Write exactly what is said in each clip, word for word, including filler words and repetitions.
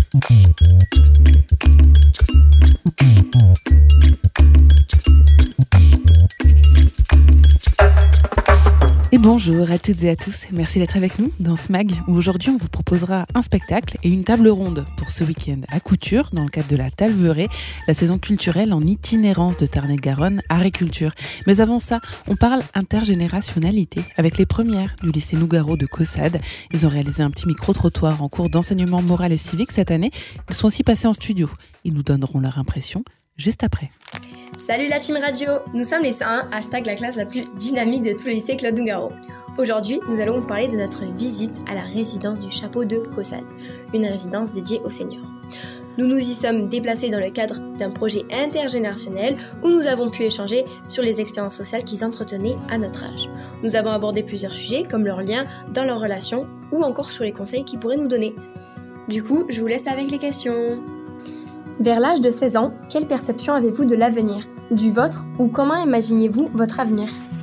Et bonjour à toutes et à tous, merci d'être avec nous dans ce mag où aujourd'hui on vous proposera un spectacle et une table ronde pour ce week-end à Couture dans le cadre de la Talverée, la saison culturelle en itinérance de Tarn-et-Garonne, art et culture. Mais avant ça, on parle intergénérationnalité avec les premières du lycée Nougaro de Caussade. Ils ont réalisé un petit micro-trottoir en cours d'enseignement moral et civique cette année. Ils sont aussi passés en studio. Ils nous donneront leur impression juste après. Salut la team radio, nous sommes les cent un, hashtag la classe la plus dynamique de tout le lycée Claude Nougaro. Aujourd'hui, nous allons vous parler de notre visite à la résidence du Chapeau de Caussade, une résidence dédiée aux seniors. Nous nous y sommes déplacés dans le cadre d'un projet intergénérationnel où nous avons pu échanger sur les expériences sociales qu'ils entretenaient à notre âge. Nous avons abordé plusieurs sujets comme leurs liens dans leurs relations ou encore sur les conseils qu'ils pourraient nous donner. Du coup, je vous laisse avec les questions. Vers l'âge de seize ans, quelle perception avez-vous de l'avenir, du vôtre, ou comment imaginiez-vous votre avenir ?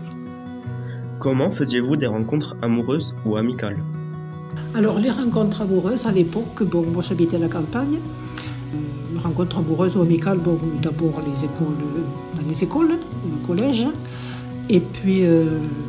Comment faisiez-vous des rencontres amoureuses ou amicales ? Alors les rencontres amoureuses à l'époque, bon, moi j'habitais à la campagne. Les rencontres amoureuses ou amicales, bon, d'abord les écoles, dans les écoles, le collège, et puis euh,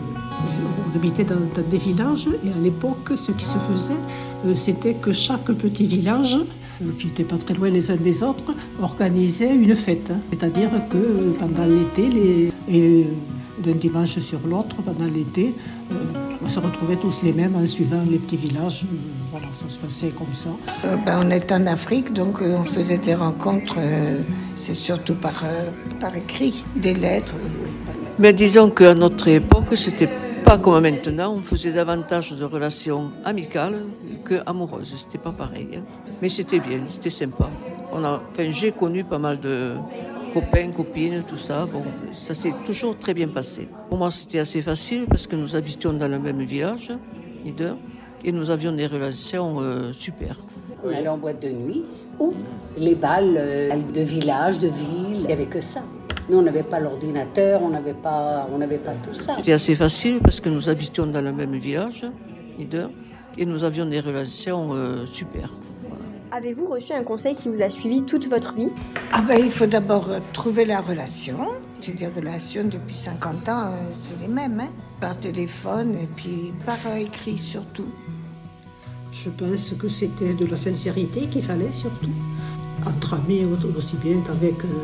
on habitait dans, dans des villages, et à l'époque, ce qui se faisait, euh, c'était que chaque petit village, qui n'étaient pas très loin les uns des autres, organisaient une fête. C'est-à-dire que pendant l'été, les, et d'un dimanche sur l'autre, pendant l'été, euh, on se retrouvait tous les mêmes en suivant les petits villages. Euh, voilà, ça se passait comme ça. Euh, ben, on est en Afrique, donc euh, on faisait des rencontres, euh, c'est surtout par, euh, par écrit, des lettres. Mais disons qu'à notre époque, c'était pas comme maintenant, on faisait davantage de relations amicales qu'amoureuses. C'était pas pareil. Hein. Mais c'était bien, c'était sympa. On a, enfin, j'ai connu pas mal de copains, copines, tout ça. Bon, ça s'est toujours très bien passé. Pour moi, c'était assez facile parce que nous habitions dans le même village, Nieder, et nous avions des relations euh, super. On allait en boîte de nuit ou les balles euh, de village, de ville, il n'y avait que ça. Nous, on n'avait pas l'ordinateur, on n'avait pas, on n'avait pas tout ça. C'était assez facile parce que nous habitions dans le même village, Nieder, et nous avions des relations euh, super. Voilà. Avez-vous reçu un conseil qui vous a suivi toute votre vie ? Ah ben, il faut d'abord trouver la relation. J'ai des relations depuis cinquante ans, euh, c'est les mêmes, hein, par téléphone et puis par euh, écrit surtout. Je pense que c'était de la sincérité qu'il fallait surtout. Entre amis aussi bien qu'avec euh,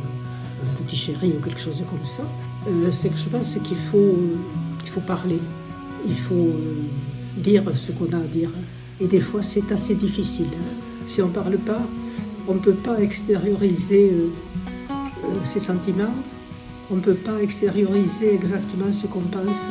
un petit chéri ou quelque chose comme ça. Euh, c'est que je pense qu'il faut, euh, il faut parler. Il faut euh, dire ce qu'on a à dire. Et des fois, c'est assez difficile. Hein. Si on ne parle pas, on ne peut pas extérioriser euh, euh, ses sentiments. On ne peut pas extérioriser exactement ce qu'on pense.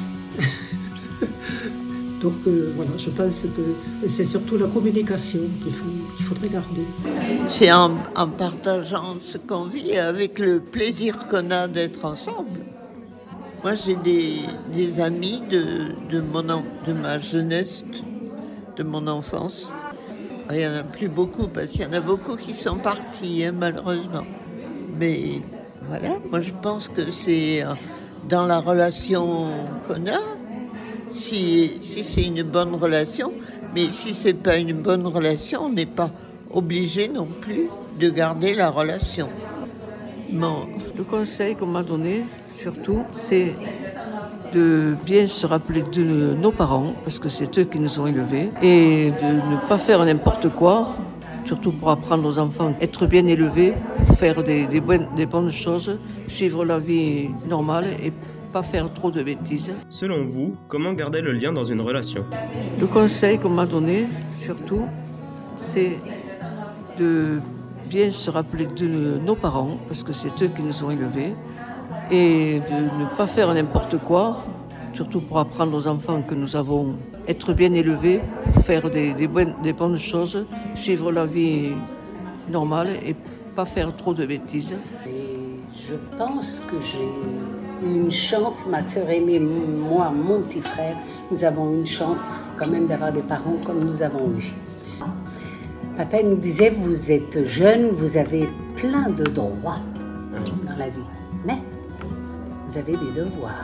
Donc euh, voilà, je pense que c'est surtout la communication qu'il faut, qu'il faudrait garder. C'est en, en partageant ce qu'on vit avec le plaisir qu'on a d'être ensemble. Moi, j'ai des, des amis de, de, mon, de ma jeunesse, de mon enfance. Il n'y en a plus beaucoup parce qu'il y en a beaucoup qui sont partis, hein, malheureusement. Mais voilà, moi je pense que c'est dans la relation qu'on a. Si, si c'est une bonne relation, mais si c'est pas une bonne relation, on n'est pas obligé non plus de garder la relation. Bon. Le conseil qu'on m'a donné, surtout, c'est de bien se rappeler de nos parents, parce que c'est eux qui nous ont élevés, et de ne pas faire n'importe quoi, surtout pour apprendre aux enfants à être bien élevés, faire des, des, bonnes, des bonnes choses, suivre la vie normale et pas faire trop de bêtises. Selon vous, comment garder le lien dans une relation ? Le conseil qu'on m'a donné, surtout, c'est de bien se rappeler de nos parents, parce que c'est eux qui nous ont élevés, et de ne pas faire n'importe quoi, surtout pour apprendre aux enfants que nous avons être bien élevés, faire des, des, bonnes, des bonnes choses, suivre la vie normale et pas faire trop de bêtises. Et je pense que j'ai une chance, ma sœur aînée, moi, mon petit frère, nous avons une chance quand même d'avoir des parents comme nous avons eu. Papa nous disait, vous êtes jeune, vous avez plein de droits dans la vie, mais vous avez des devoirs.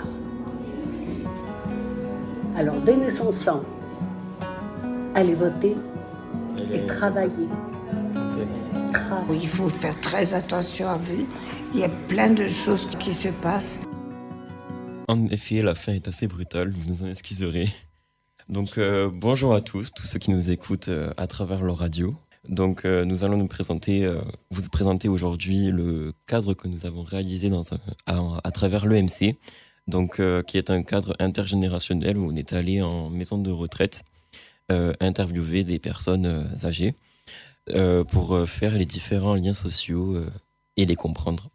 Alors donnez son sang, allez voter et travailler. Oui, il faut faire très attention à vous. Il y a plein de choses qui se passent. En effet, la fin est assez brutale, vous nous en excuserez. Donc euh, bonjour à tous, tous ceux qui nous écoutent euh, à travers leur radio. Donc euh, nous allons nous présenter, euh, vous présenter aujourd'hui le cadre que nous avons réalisé dans un, à, à travers l'E M C, donc euh, qui est un cadre intergénérationnel où on est allé en maison de retraite euh, interviewer des personnes euh, âgées euh, pour euh, faire les différents liens sociaux euh, et les comprendre.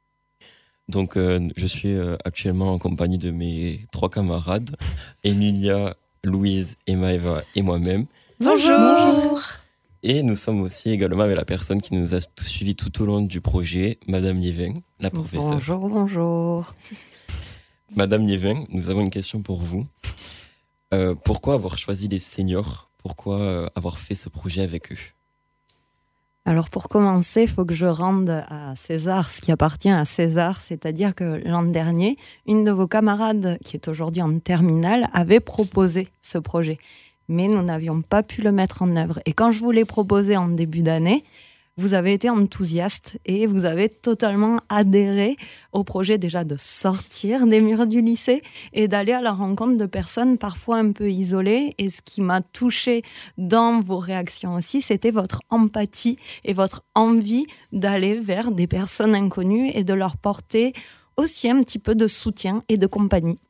Donc euh, je suis euh, actuellement en compagnie de mes trois camarades, Emilia, Louise, Maëva et moi-même. Bonjour. Bonjour. Et nous sommes aussi également avec la personne qui nous a suivis tout au long du projet, Madame Nievin, la professeure. Bonjour, bonjour. Madame Nievin, nous avons une question pour vous. Euh, pourquoi avoir choisi les seniors ? Pourquoi euh, avoir fait ce projet avec eux ? Alors pour commencer, il faut que je rende à César ce qui appartient à César, c'est-à-dire que l'an dernier, une de vos camarades, qui est aujourd'hui en terminale, avait proposé ce projet. Mais nous n'avions pas pu le mettre en œuvre. Et quand je vous l'ai proposé en début d'année, vous avez été enthousiaste et vous avez totalement adhéré au projet déjà de sortir des murs du lycée et d'aller à la rencontre de personnes parfois un peu isolées. Et ce qui m'a touchée dans vos réactions aussi, c'était votre empathie et votre envie d'aller vers des personnes inconnues et de leur porter aussi un petit peu de soutien et de compagnie.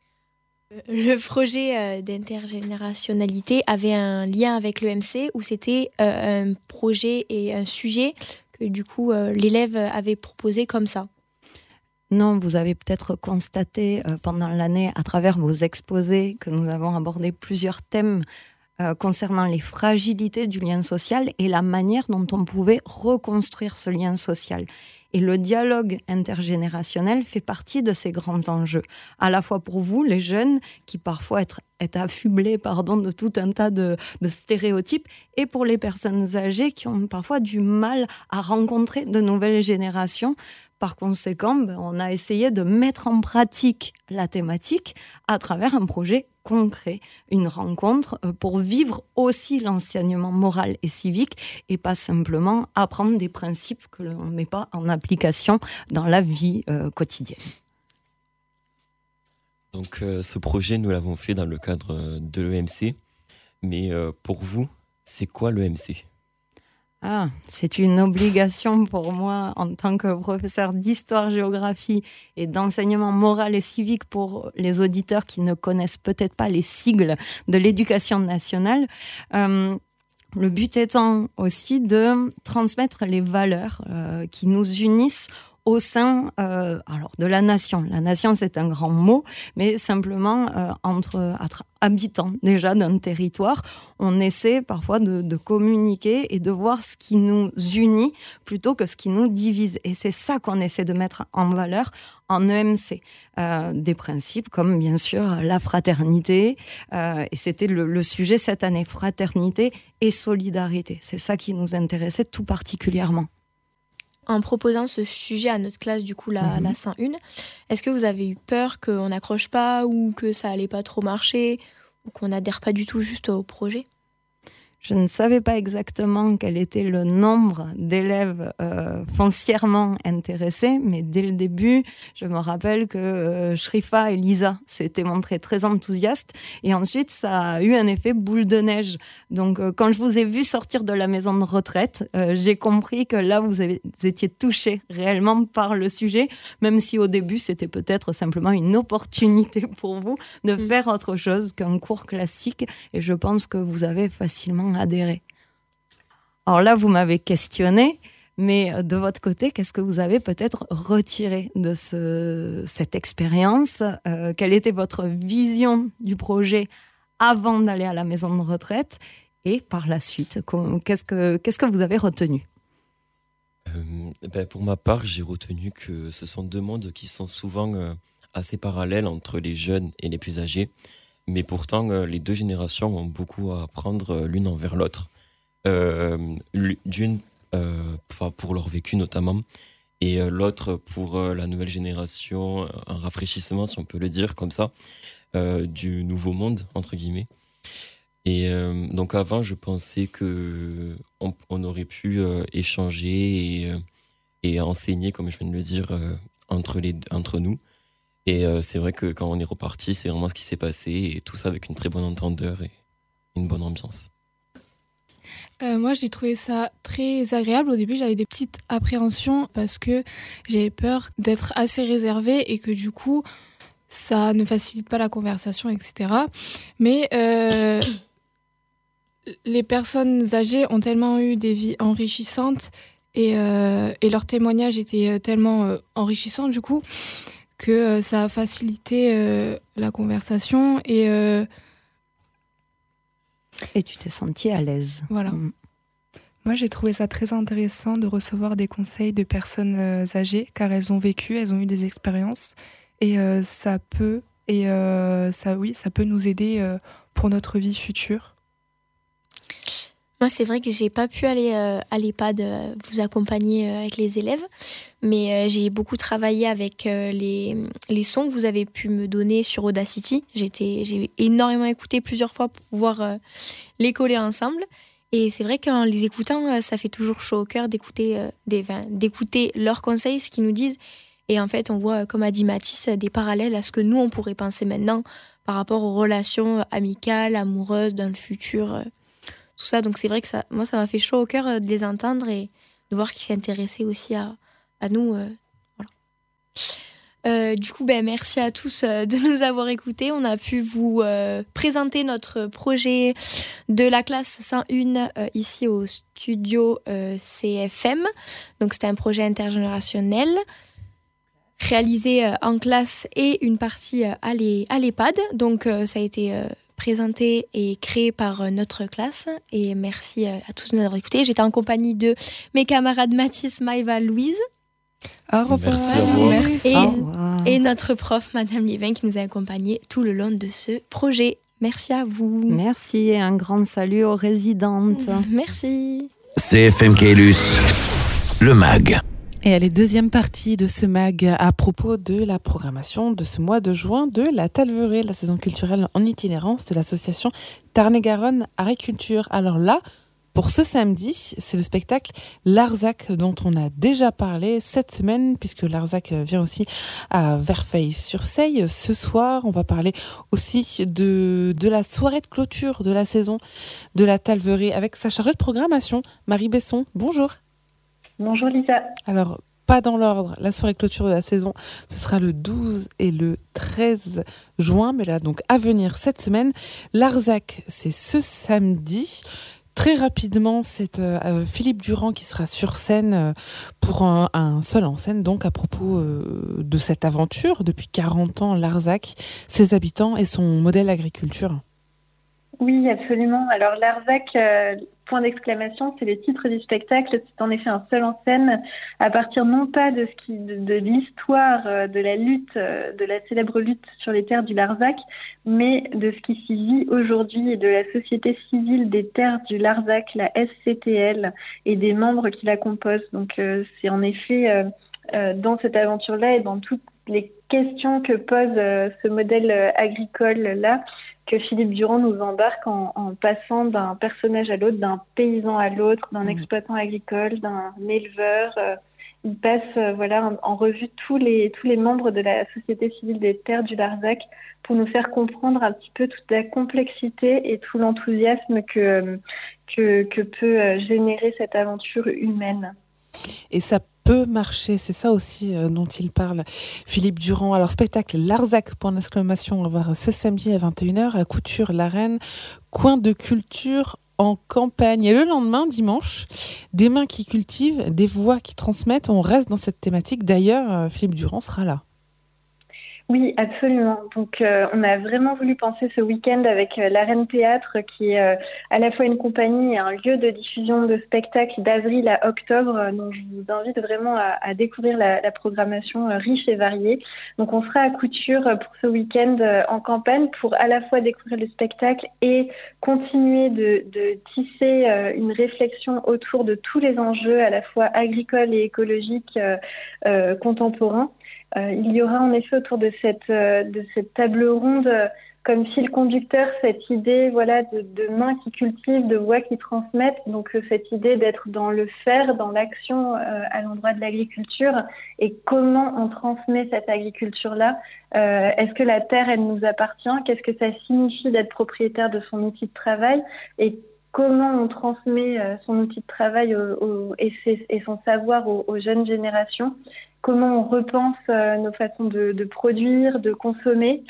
Le projet d'intergénérationnalité avait un lien avec l'E M C où c'était un projet et un sujet que du coup l'élève avait proposé comme ça. Non, vous avez peut-être constaté pendant l'année à travers vos exposés que nous avons abordé plusieurs thèmes euh, concernant les fragilités du lien social et la manière dont on pouvait reconstruire ce lien social. Et le dialogue intergénérationnel fait partie de ces grands enjeux, à la fois pour vous, les jeunes, qui parfois êtes, êtes affublés pardon, de tout un tas de, de stéréotypes, et pour les personnes âgées qui ont parfois du mal à rencontrer de nouvelles générations. Par conséquent, ben, on a essayé de mettre en pratique la thématique à travers un projet concret, une rencontre pour vivre aussi l'enseignement moral et civique et pas simplement apprendre des principes que l'on ne met pas en application dans la vie euh, quotidienne. Donc euh, ce projet, nous l'avons fait dans le cadre de l'E M C, mais euh, pour vous, c'est quoi l'E M C ? Ah, c'est une obligation pour moi en tant que professeur d'histoire-géographie et d'enseignement moral et civique pour les auditeurs qui ne connaissent peut-être pas les sigles de l'éducation nationale. Euh, le but étant aussi de transmettre les valeurs euh, qui nous unissent au sein euh, alors de la nation. La nation, c'est un grand mot, mais simplement euh, entre atra- habitants déjà d'un territoire, on essaie parfois de, de communiquer et de voir ce qui nous unit plutôt que ce qui nous divise. Et c'est ça qu'on essaie de mettre en valeur en E M C. Euh, des principes comme bien sûr la fraternité, euh, et c'était le, le sujet cette année, fraternité et solidarité. C'est ça qui nous intéressait tout particulièrement. En proposant ce sujet à notre classe, du coup, la, mmh. la cent un, est-ce que vous avez eu peur qu'on n'accroche pas ou que ça allait pas trop marcher ou qu'on n'adhère pas du tout juste au projet ? Je ne savais pas exactement quel était le nombre d'élèves euh, foncièrement intéressés, mais dès le début, je me rappelle que euh, Shrifa et Lisa s'étaient montrées très enthousiastes, et ensuite ça a eu un effet boule de neige. Donc euh, quand je vous ai vu sortir de la maison de retraite, euh, j'ai compris que là vous, avez, vous étiez touchés réellement par le sujet, même si au début c'était peut-être simplement une opportunité pour vous de mmh. faire autre chose qu'un cours classique, et je pense que vous avez facilement adhérer. Alors là, vous m'avez questionné, mais de votre côté, qu'est-ce que vous avez peut-être retiré de ce, cette expérience ? euh, Quelle était votre vision du projet avant d'aller à la maison de retraite ? Et par la suite, qu'est-ce que, qu'est-ce que vous avez retenu ? euh, ben Pour ma part, j'ai retenu que ce sont deux mondes qui sont souvent euh, assez parallèles entre les jeunes et les plus âgés. Mais pourtant, euh, les deux générations ont beaucoup à apprendre euh, l'une envers l'autre. Euh, d'une, euh, pour leur vécu notamment, et euh, l'autre pour euh, la nouvelle génération, un rafraîchissement, si on peut le dire comme ça, euh, du nouveau monde, entre guillemets. Et euh, donc avant, je pensais que on, on aurait pu euh, échanger et, euh, et enseigner, comme je viens de le dire, euh, entre, les, entre nous. Et euh, c'est vrai que quand on est reparti, c'est vraiment ce qui s'est passé, et tout ça avec une très bonne entendeur et une bonne ambiance. Euh, moi, j'ai trouvé ça très agréable. Au début, j'avais des petites appréhensions parce que j'avais peur d'être assez réservée et que du coup, ça ne facilite pas la conversation, et cetera. Mais euh, les personnes âgées ont tellement eu des vies enrichissantes et, euh, et leurs témoignages étaient tellement euh, enrichissants du coup que euh, ça a facilité euh, la conversation et euh, Et tu t'es sentie à l'aise. Voilà. Mmh. Moi, j'ai trouvé ça très intéressant de recevoir des conseils de personnes euh, âgées, car elles ont vécu, elles ont eu des expériences, et euh, ça peut, et euh, ça, oui, ça peut nous aider euh, pour notre vie future. Moi, c'est vrai que j'ai pas pu aller euh, à l'EHPAD euh, vous accompagner euh, avec les élèves, mais euh, j'ai beaucoup travaillé avec euh, les, les sons que vous avez pu me donner sur Audacity. J'étais, j'ai énormément écouté plusieurs fois pour pouvoir euh, les coller ensemble. Et c'est vrai qu'en les écoutant, euh, ça fait toujours chaud au cœur d'écouter, euh, des, enfin, d'écouter leurs conseils, ce qu'ils nous disent. Et en fait, on voit, comme a dit Mathis, des parallèles à ce que nous, on pourrait penser maintenant par rapport aux relations amicales, amoureuses, dans le futur, euh, tout ça. Donc c'est vrai que ça, moi, ça m'a fait chaud au cœur euh, de les entendre et de voir qu'ils s'intéressaient aussi à, à nous. Euh, voilà. Euh, du coup, ben, merci à tous euh, de nous avoir écoutés. On a pu vous euh, présenter notre projet de la classe cent un euh, ici au studio euh, C F M. Donc, c'était un projet intergénérationnel réalisé euh, en classe et une partie euh, à l'EHPAD. Donc, euh, ça a été euh, présenté et créé par euh, notre classe. Et merci euh, à tous de nous avoir écoutés. J'étais en compagnie de mes camarades Mathis, Maïva, Louise. Au revoir. Merci, au revoir. Merci. Et, Au revoir. et notre prof, Madame Liévin, qui nous a accompagnés tout le long de ce projet. Merci à vous. Merci et un grand salut aux résidentes. Merci. C F M Caylus, le mag. Et à la deuxième partie de ce mag à propos de la programmation de ce mois de juin de la Talverée, la saison culturelle en itinérance de l'association Tarn-et-Garonne Agriculture. Alors là, pour ce samedi, c'est le spectacle Larzac dont on a déjà parlé cette semaine, puisque Larzac vient aussi à Verfeil-sur-Seille. Ce soir, on va parler aussi de, de la soirée de clôture de la saison de la Talverée avec sa chargée de programmation, Marie Besson. Bonjour. Bonjour Lisa. Alors, pas dans l'ordre, la soirée de clôture de la saison, ce sera le douze et le treize juin, mais là, donc, à venir cette semaine. Larzac, c'est ce samedi. Très rapidement, c'est euh, Philippe Durand qui sera sur scène euh, pour un, un seul en scène, donc à propos euh, de cette aventure. Depuis quarante ans, Larzac, ses habitants et son modèle agriculture. Oui, absolument. Alors Larzac, euh, point d'exclamation, c'est le titre du spectacle. C'est en effet un seul en scène à partir non pas de ce qui, de, de l'histoire euh, de la lutte, euh, de la célèbre lutte sur les terres du Larzac, mais de ce qui s'y vit aujourd'hui et de la société civile des terres du Larzac, la S C T L, et des membres qui la composent. Donc euh, c'est en effet euh, euh, dans cette aventure-là et dans toutes les questions que pose euh, ce modèle euh, agricole-là que Philippe Durand nous embarque en, en passant d'un personnage à l'autre, d'un paysan à l'autre, d'un mmh. exploitant agricole, d'un éleveur. Euh, il passe euh, voilà, en, en revue tous les, tous les membres de la société civile des terres du Larzac pour nous faire comprendre un petit peu toute la complexité et tout l'enthousiasme que, que, que peut générer cette aventure humaine. Et ça peut marcher, c'est ça aussi euh, dont il parle, Philippe Durand. Alors, spectacle Larzac, point d'exclamation, on va voir ce samedi à vingt et une heures à Couture-la-Reine, coin de culture en campagne. Et le lendemain, dimanche, des mains qui cultivent, des voix qui transmettent. On reste dans cette thématique. D'ailleurs, euh, Philippe Durand sera là. Oui, absolument. Donc, euh, on a vraiment voulu penser ce week-end avec euh, l'Arène Théâtre, qui est euh, à la fois une compagnie et un lieu de diffusion de spectacles d'avril à octobre. Euh, donc, je vous invite vraiment à, à découvrir la, la programmation euh, riche et variée. Donc, on sera à Couture euh, pour ce week-end euh, en campagne pour à la fois découvrir le spectacle et continuer de, de tisser euh, une réflexion autour de tous les enjeux à la fois agricoles et écologiques euh, euh, contemporains. Euh, il y aura en effet autour de cette, euh, de cette table ronde, euh, comme fil conducteur cette idée voilà, de, de mains qui cultivent, de voix qui transmettent, donc euh, cette idée d'être dans le faire, dans l'action euh, à l'endroit de l'agriculture, et comment on transmet cette agriculture-là. Euh, est-ce que la terre, elle nous appartient? Qu'est-ce que ça signifie d'être propriétaire de son outil de travail? Et comment on transmet euh, son outil de travail au, au, et, ses, et son savoir aux, aux jeunes générations? Comment on repense euh, nos façons de, de produire, de consommer?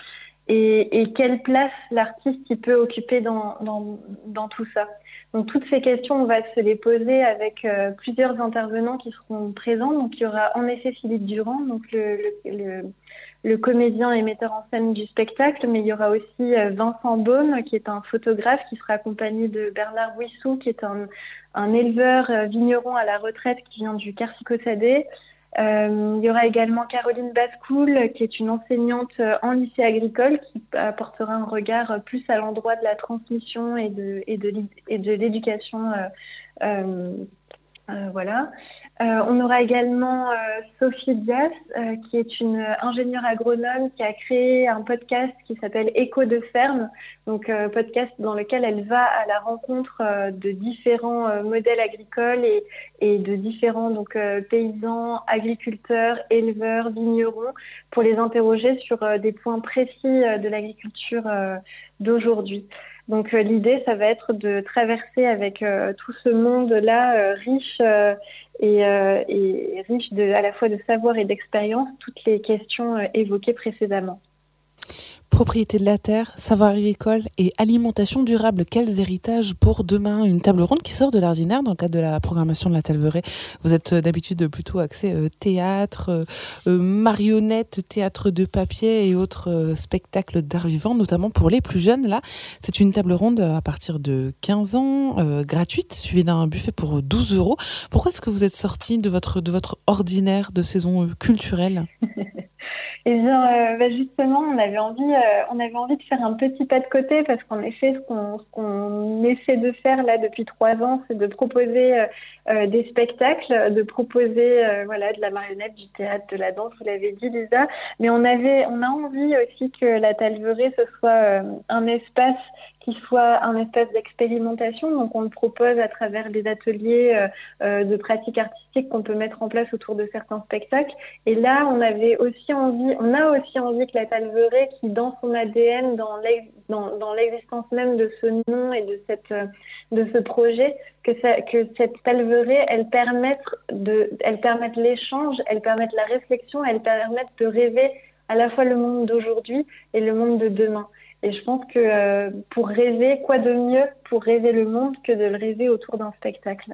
Et, et quelle place l'artiste il peut occuper dans, dans, dans tout ça. Donc toutes ces questions, on va se les poser avec euh, plusieurs intervenants qui seront présents. Donc il y aura en effet Philippe Durand, donc le, le, le, le comédien et metteur en scène du spectacle, mais il y aura aussi euh, Vincent Beaune, qui est un photographe, qui sera accompagné de Bernard Wissou, qui est un, un éleveur euh, vigneron à la retraite qui vient du Quercy-Caussade. Euh, il y aura également Caroline Bascoul, qui est une enseignante en lycée agricole, qui apportera un regard plus à l'endroit de la transmission et de, et de, et de l'éducation. Euh, euh, euh, voilà. Euh, on aura également euh, Sophie Dias, euh, qui est une ingénieure agronome qui a créé un podcast qui s'appelle Écho de ferme, donc euh, podcast dans lequel elle va à la rencontre euh, de différents euh, modèles agricoles et, et de différents donc euh, paysans, agriculteurs, éleveurs, vignerons, pour les interroger sur euh, des points précis euh, de l'agriculture euh, d'aujourd'hui. Donc euh, l'idée, ça va être de traverser avec euh, tout ce monde-là euh, riche euh, et, euh, et riche de, à la fois de savoir et d'expérience, toutes les questions euh, évoquées précédemment. Propriété de la terre, savoir agricole et alimentation durable. Quels héritages pour demain? Une table ronde qui sort de l'ordinaire dans le cadre de la programmation de la Talverée. Vous êtes d'habitude plutôt axé euh, théâtre, euh, marionnettes, théâtre de papier et autres euh, spectacles d'art vivant, notamment pour les plus jeunes. Là, c'est une table ronde à partir de quinze ans, euh, gratuite, suivie d'un buffet pour douze euros. Pourquoi est-ce que vous êtes sorti de votre, de votre ordinaire de saison culturelle? Eh bien, euh, bah justement, on avait envie, euh, on avait envie de faire un petit pas de côté parce qu'en effet, ce qu'on, ce qu'on essaie de faire là depuis trois ans, c'est de proposer euh, euh, des spectacles, de proposer euh, voilà de la marionnette, du théâtre, de la danse. Vous l'avez dit, Lisa. Mais on avait, on a envie aussi que la Talverée ce soit euh, un espace qui soit un espace d'expérimentation. Donc, on le propose à travers des ateliers euh, euh, de pratiques artistiques qu'on peut mettre en place autour de certains spectacles. Et là, on avait aussi envie, on a aussi envie que la Talverée, qui dans son A D N, dans, l'ex, dans, dans l'existence même de ce nom et de cette, euh, de ce projet, que, ça, que cette Talverée, elle permette de, elle permette l'échange, elle permette la réflexion, elle permette de rêver à la fois le monde d'aujourd'hui et le monde de demain. Et je pense que euh, pour rêver, quoi de mieux pour rêver le monde que de le rêver autour d'un spectacle.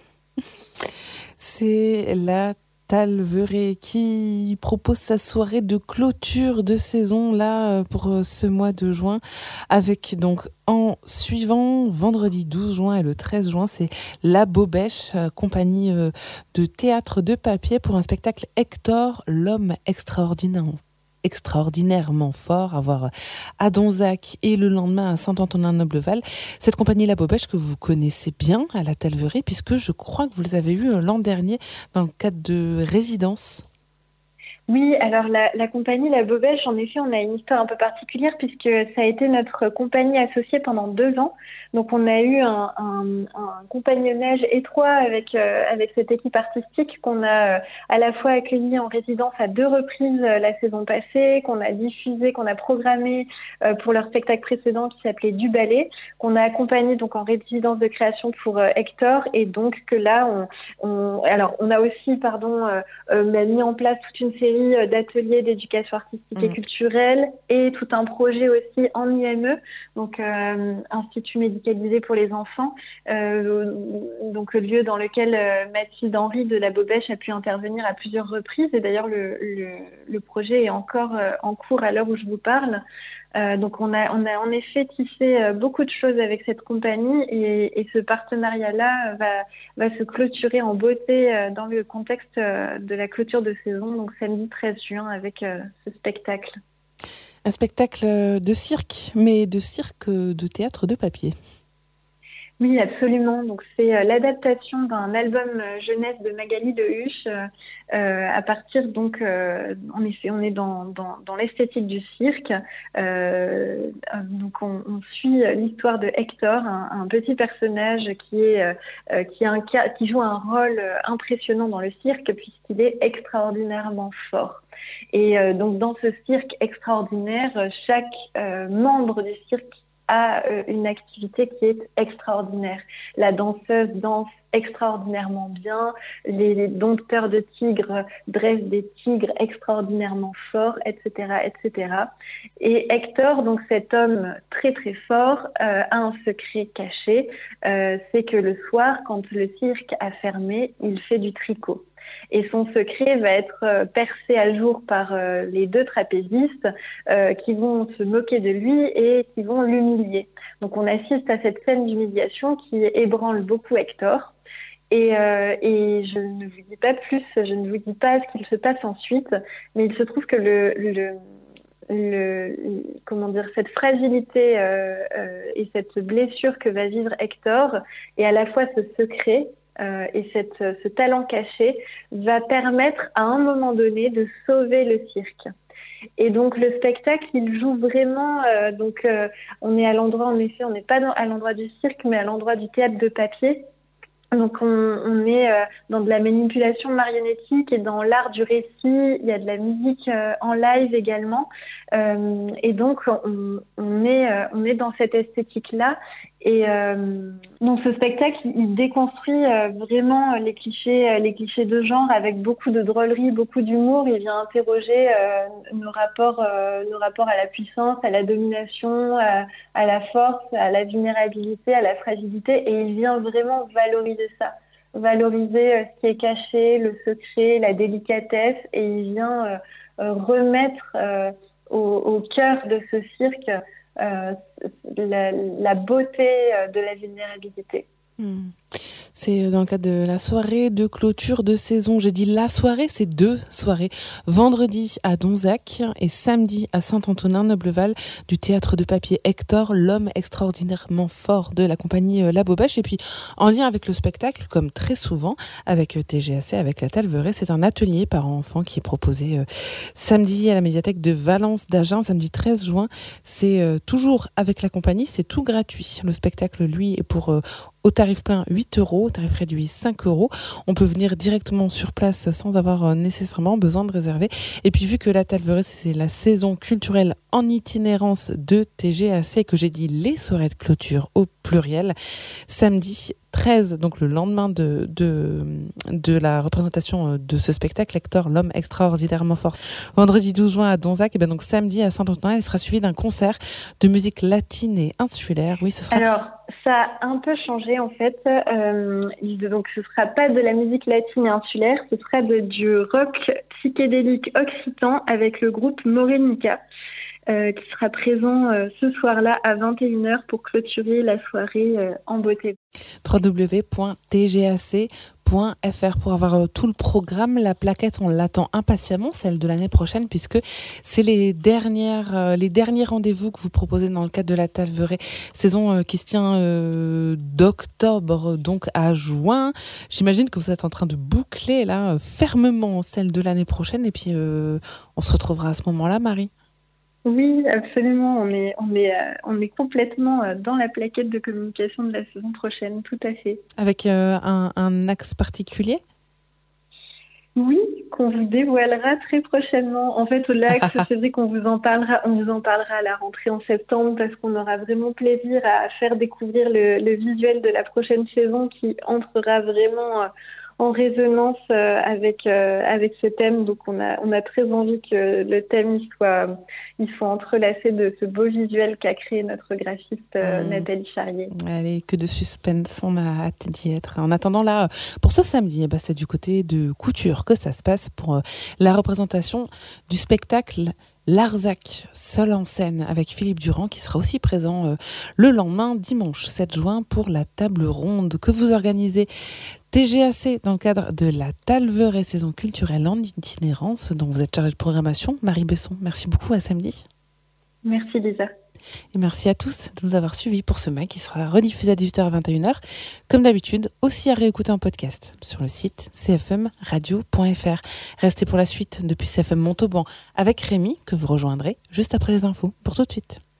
C'est la Talverée qui propose sa soirée de clôture de saison là pour ce mois de juin, avec donc en suivant vendredi douze juin et le treize juin, c'est La Bobèche, compagnie de théâtre de papier pour un spectacle Hector, l'homme extraordinaire. extraordinairement fort, à voir à Donzac et le lendemain à Saint-Antonin-Nobleval. Cette compagnie La Bobèche que vous connaissez bien à la Talverée, puisque je crois que vous les avez eus l'an dernier dans le cadre de résidences. Oui, alors la, la compagnie La Bobèche, en effet, on a une histoire un peu particulière puisque ça a été notre compagnie associée pendant deux ans. Donc on a eu un, un, un compagnonnage étroit avec, euh, avec cette équipe artistique qu'on a euh, à la fois accueillie en résidence à deux reprises euh, la saison passée, qu'on a diffusé, qu'on a programmé euh, pour leur spectacle précédent qui s'appelait Du Ballet, qu'on a accompagné donc en résidence de création pour euh, Hector, et donc que là, on, on, alors on a aussi pardon euh, euh, mis en place toute une série d'ateliers d'éducation artistique mmh. et culturelle et tout un projet aussi en I M E, donc euh, Institut médicalisé pour les enfants, euh, donc le lieu dans lequel euh, Mathilde Henry de La Bobèche a pu intervenir à plusieurs reprises, et d'ailleurs le, le, le projet est encore euh, en cours à l'heure où je vous parle. Euh, donc on a, on a en effet tissé euh, beaucoup de choses avec cette compagnie, et, et ce partenariat-là va, va se clôturer en beauté euh, dans le contexte euh, de la clôture de saison, donc samedi treize juin avec euh, ce spectacle. Un spectacle de cirque, mais de cirque de théâtre de papier. Oui, absolument. Donc, c'est euh, l'adaptation d'un album euh, jeunesse de Magali Dehuche euh, euh, à partir, donc, euh, en effet, on est dans, dans, dans l'esthétique du cirque. Euh, donc, on, on suit l'histoire de Hector, un, un petit personnage qui, est, euh, qui, est un, qui joue un rôle impressionnant dans le cirque puisqu'il est extraordinairement fort. Et euh, donc, dans ce cirque extraordinaire, chaque euh, membre du cirque a une activité qui est extraordinaire. La danseuse danse extraordinairement bien, les, les dompteurs de tigres dressent des tigres extraordinairement forts, et cetera, et cetera. Et Hector, donc cet homme très très fort, euh, a un secret caché, euh, c'est que le soir, quand le cirque a fermé, il fait du tricot. Et son secret va être percé à jour par euh, les deux trapézistes euh, qui vont se moquer de lui et qui vont l'humilier. Donc on assiste à cette scène d'humiliation qui ébranle beaucoup Hector. Et, euh, et je ne vous dis pas plus, je ne vous dis pas ce qu'il se passe ensuite, mais il se trouve que le... le Le, comment dire, cette fragilité euh, euh, et cette blessure que va vivre Hector et à la fois ce secret euh, et cette, ce talent caché va permettre à un moment donné de sauver le cirque. Et donc le spectacle, il joue vraiment, euh, donc euh, on est à l'endroit, en effet, on n'est pas dans, à l'endroit du cirque, mais à l'endroit du théâtre de papier. Donc on, on est euh, dans de la manipulation marionnettique et dans l'art du récit. Il y a de la musique euh, en live également. Euh, et donc on, on, est, euh, on est dans cette esthétique-là. Et euh, donc ce spectacle, il déconstruit euh, vraiment les clichés, euh, les clichés de genre avec beaucoup de drôlerie, beaucoup d'humour. Il vient interroger euh, nos rapports, euh, nos rapports à la puissance, à la domination, à, à la force, à la vulnérabilité, à la fragilité. Et il vient vraiment valoriser ça, valoriser euh, ce qui est caché, le secret, la délicatesse. Et il vient euh, euh, remettre euh, au, au cœur de ce cirque Euh, la, la beauté de la vulnérabilité. Mmh. C'est dans le cadre de la soirée de clôture de saison. J'ai dit la soirée, c'est deux soirées. Vendredi à Donzac et samedi à Saint-Antonin-Nobleval du théâtre de papier Hector, l'homme extraordinairement fort de la compagnie La Bobèche. Et puis, en lien avec le spectacle, comme très souvent, avec T G A C, avec la Talveret, c'est un atelier parents-enfants qui est proposé euh, samedi à la médiathèque de Valence d'Agen, samedi treize juin. C'est euh, toujours avec la compagnie, c'est tout gratuit. Le spectacle, lui, est pour... Euh, au tarif plein huit euros, au tarif réduit cinq euros. On peut venir directement sur place sans avoir nécessairement besoin de réserver. Et puis vu que la Talveret, c'est la saison culturelle en itinérance de T G A C, que j'ai dit les soirées de clôture au pluriel, samedi treize, donc le lendemain de, de, de la représentation de ce spectacle, Hector, l'homme extraordinairement fort. Vendredi douze juin à Donzac, et bien donc samedi à Saint-Antonin, il sera suivi d'un concert de musique latine et insulaire. Oui, ce sera... Alors, ça a un peu changé en fait. Euh, donc, ce ne sera pas de la musique latine et insulaire, ce sera de, du rock psychédélique occitan avec le groupe Morenica. Euh, qui sera présent euh, ce soir-là à vingt et une heures pour clôturer la soirée euh, en beauté. w w w point t g a c point f r pour avoir euh, tout le programme. La plaquette, on l'attend impatiemment, celle de l'année prochaine, puisque c'est les, dernières, euh, les derniers rendez-vous que vous proposez dans le cadre de la Talveret, saison euh, qui se tient euh, d'octobre donc à juin. J'imagine que vous êtes en train de boucler là euh, fermement celle de l'année prochaine, et puis euh, on se retrouvera à ce moment-là, Marie. Oui, absolument. On est, on est, euh, on est complètement euh, dans la plaquette de communication de la saison prochaine, tout à fait. Avec euh, un, un axe particulier ? Oui, qu'on vous dévoilera très prochainement. En fait, l'axe, c'est vrai qu'on vous en parlera, on vous en parlera à la rentrée en septembre parce qu'on aura vraiment plaisir à faire découvrir le, le visuel de la prochaine saison qui entrera vraiment euh, en résonance euh, avec euh, avec ce thème. Donc on a on a très envie que le thème il soit il soit entrelacé de ce beau visuel qu'a créé notre graphiste euh, mmh. Nathalie Charrier. Allez, que de suspense, on a hâte d'y être. En attendant là, pour ce samedi, eh ben, c'est du côté de Couture que ça se passe pour euh, la représentation du spectacle Larzac, seul en scène, avec Philippe Durand qui sera aussi présent euh, le lendemain, dimanche sept juin, pour la table ronde que vous organisez T G A C dans le cadre de la Talveret, saison culturelle en itinérance dont vous êtes chargée de programmation. Marie Besson, merci beaucoup, à samedi. Merci Lisa. Et merci à tous de nous avoir suivis pour ce mag qui sera rediffusé à dix-huit heures et vingt et une heures. Comme d'habitude, aussi à réécouter en podcast sur le site c f m radio point f r. Restez pour la suite depuis C F M Montauban avec Rémi que vous rejoindrez juste après les infos. Pour tout de suite.